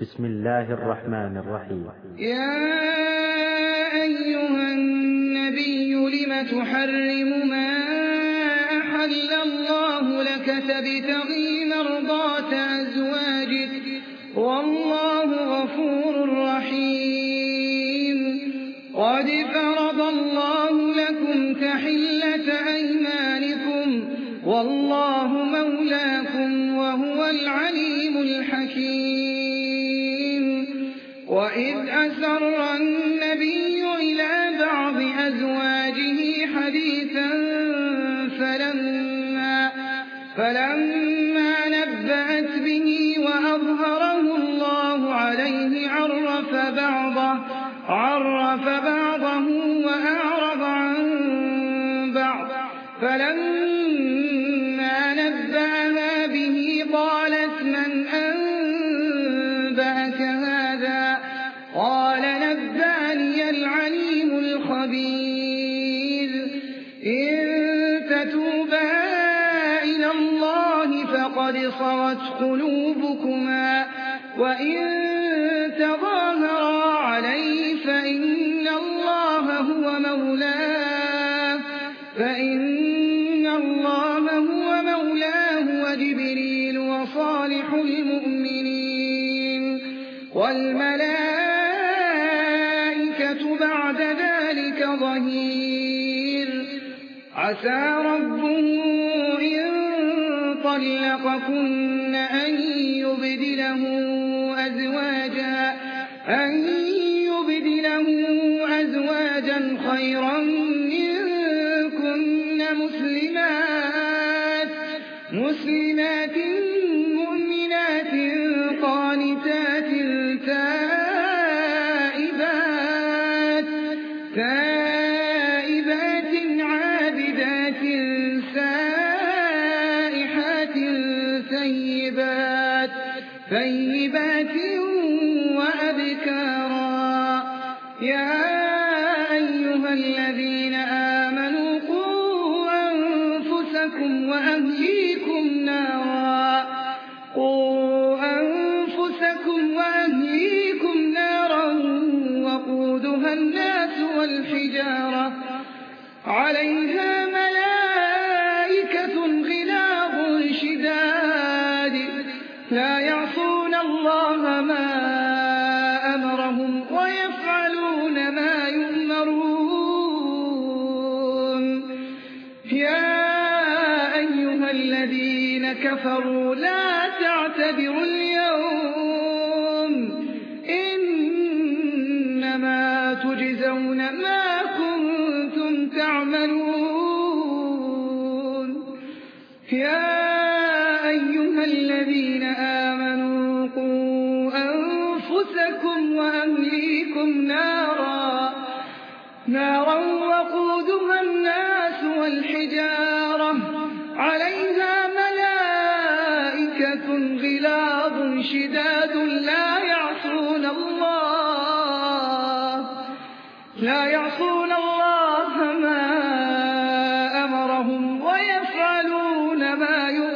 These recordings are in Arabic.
بسم الله الرحمن الرحيم. يا أيها النبي لم تحرم ما أحل الله لك تبتغي مرضات أزواجك والله غفور رحيم. قد فرض الله لكم تحلة أيمانكم والله مولاكم وهو العليم الحكيم. وإذ أسر النبي إلى بعض أزواجه حديثا فلما نبأت به وأظهره الله عليه عرف بعضه وأعرض عن بعض. فلما نبأها به قالت من أنبأك هذا؟ قال نبأني العليم الخبير. إن تتوبا إلى الله فقد صغت قلوبكما وإن تظاهرا عليه فإن الله هو مولاه وجبريل وصالح المؤمنين والملائكة بعد ذلك ظهير. عسى ربه إن طلقكن أن يبدله أزواجا خيرا منكن مسلمات مؤمنات قانتات تائبات عابدات سائحات ثيبات وأبكارا. يا أيها الذين آمنوا قوا أنفسكم وأهليكم نارا وقودها الناس والحجارة عليها ملائكة غلاظ شداد لا يعصون الله ما أمرهم ويفعلون ما يؤمرون. يا أيها الذين كفروا لا تعتذروا اليوم إنما تجزون ما كنتم تعملون. يا أيها الذين آمنوا قوا أنفسكم وأهليكم نارا وقودها الناس والحجارة عليها ملائكة غلاظ شداد لا يعصون الله ما أمرهم ويفعلون ما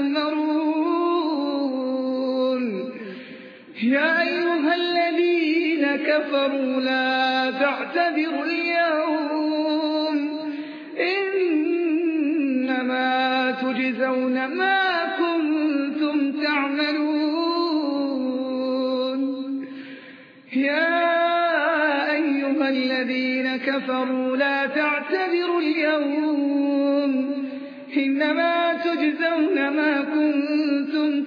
يؤمرون. يا أيها الذين كفروا لا تعتذروا اليوم إنما تجزون ما كنتم تعملون. يا أيها الذين كفروا لا تعتذروا اليوم إنما تجزون ما كنتم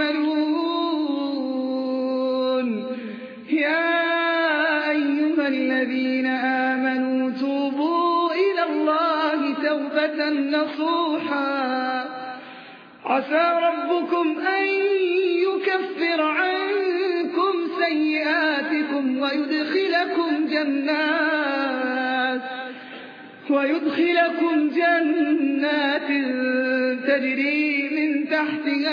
تعملون. يا أيها الذين آمنوا توبوا إلى الله توبة نصوحا عسى ربكم أن يكفر عنكم سيئاتكم ويدخلكم جنات تجري من تحتها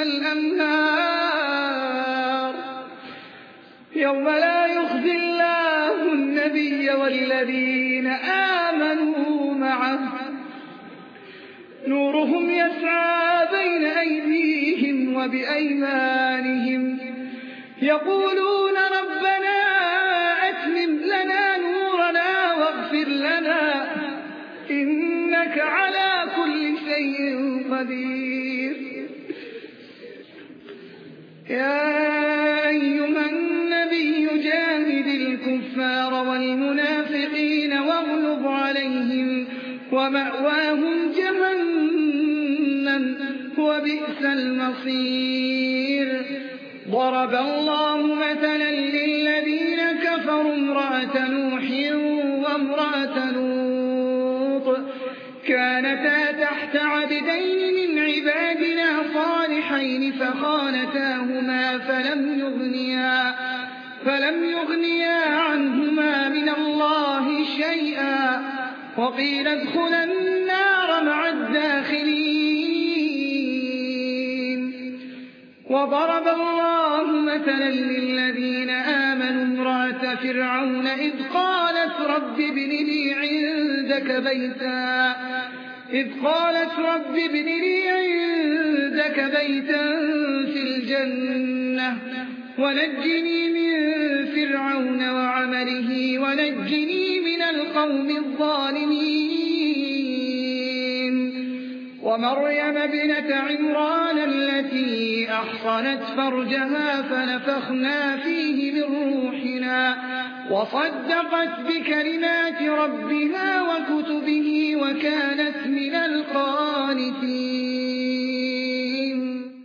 الأنهار يوم لا يخزي الله النبي والذين آمنوا معه نورهم يسعى بين أيديهم وبأيمانهم يقولون يا أيها النبي جاهد الكفار والمنافقين واغلظ عليهم ومأواهم جهنم وبئس المصير ضرب الله مثلا للذين كفروا امرأة نوح وامرأة لوط كانتا تحت عبدين من عبادنا صالحين فخانتاهما فلم يغنيا عنهما من الله شيئا وقيل ادخلا النار مع الداخلين وضرب الله مثلا للذين آمنوا امرأة فرعون إذ قالت رب ابن لي عندك بيتا في الجنة ونجني من فرعون وعمله ونجني من القوم الظالمين ومريم ابنة عمران التي أحصنت فرجها فنفخنا فيه من روحنا وصدقت بكلمات ربها وكتبه وكانت من القانتين